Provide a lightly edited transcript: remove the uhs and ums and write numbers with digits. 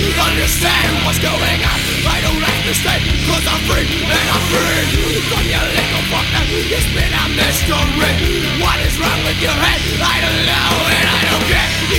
understand what's going on. I don't understand, cause I'm free and I'm free from your little fucker. You spit out mystery. What is wrong with your head? I don't know and I don't care.